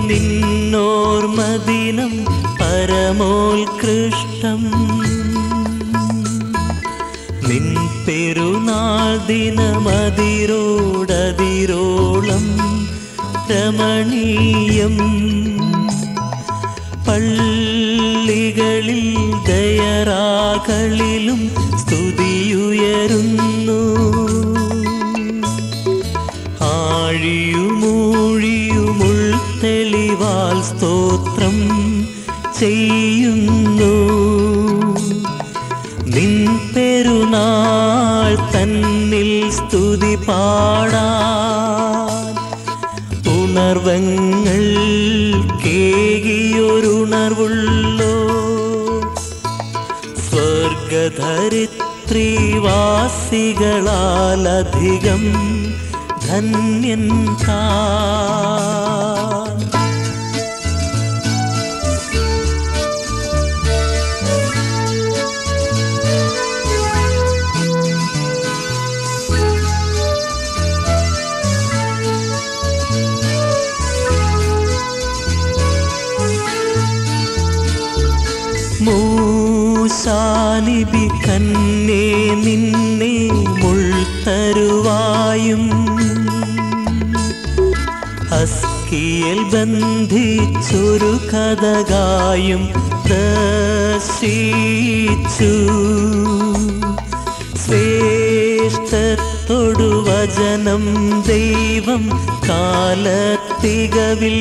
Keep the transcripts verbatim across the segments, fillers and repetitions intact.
നിന്നോർമദിനം പരമോത്കൃഷ്ടം. നിൻ പെരുന്നാൾ ദിനമതിരോടതിരോളം രമണീയം. പള്ളികളിൽ ദയറാകളിലും സ്തുതിയുയരുന്നു. ആഴിയുമൂഴിയുമുൾത്തെളിവാൽ സ്തോത്രം ചെയ്യുന്നു. നിൻ പെരുന്നാൾ തന്നിൽ സ്തുതി പാടാൻ ഉണർവങ്ങൾ കേകിയൊരുണർവുള്ളോ. സ്വർഗധരിത്രിവാസികളാലധികം ധന്യൻ താൻ. മൂശാനിബി കന്നേ നിന്നെ മുൾത്തരുവായും അസ്കിയൽ ബന്ധിച്ചൊരു കഥകായും ദർശിച്ചു. ശ്രേഷ്ഠത്തൊടു വചനം ദൈവം കാലത്തികവിൽ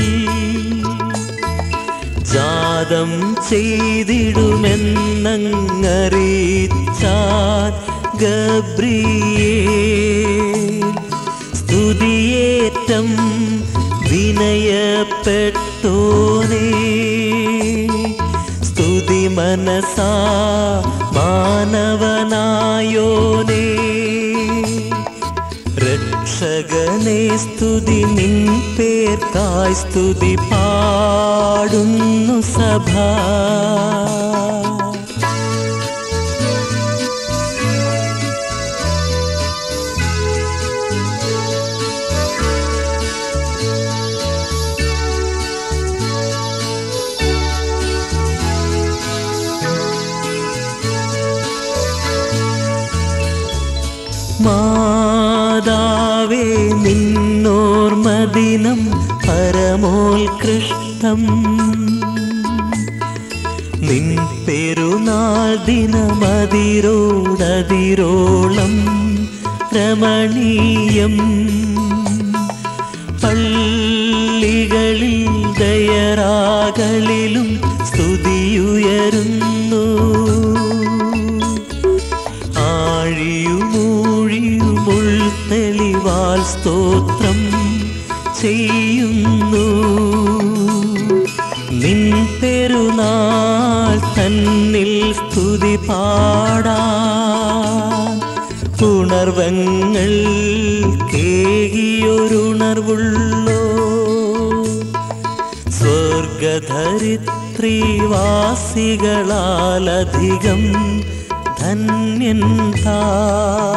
ജാതം ചെയ്തിടുമെന്നങ്ങറിയിച്ചാൻ ഗബ്രിയേൽ. സ്തുതിയേറ്റം വിനയപ്പെട്ടോനേ, സ്തുതി മനസാ മാനവനായോനേ. രക്ഷകനെ സ്തുതി, നിൻ പേർക്കായി സ്തുതി പാടുന്നു സഭ. മാതാവേ നിന്നോർമദിനം പരമോത്കൃഷ്ടം. നിൻ പെരുന്നാൾ ദിനമതിരോടതിരോളം രമണീയം. പള്ളികളിൽ ദയറാകളിലും സ്തുതിയുയരുന്നു. ആഴിയുമൂഴിയുമുൾത്തെളിവാൽ സ്തോത്രം ചെയ്യുന്നു. നിൻ പെരുന്നാൾ തന്നിൽ സ്തുതി പാടാൻ ഉണർവങ്ങൾ കേകിയൊരുണർവുള്ളോ. സ്വർഗധരിത്രിവാസികളാലധികം ധന്യൻ താൻ.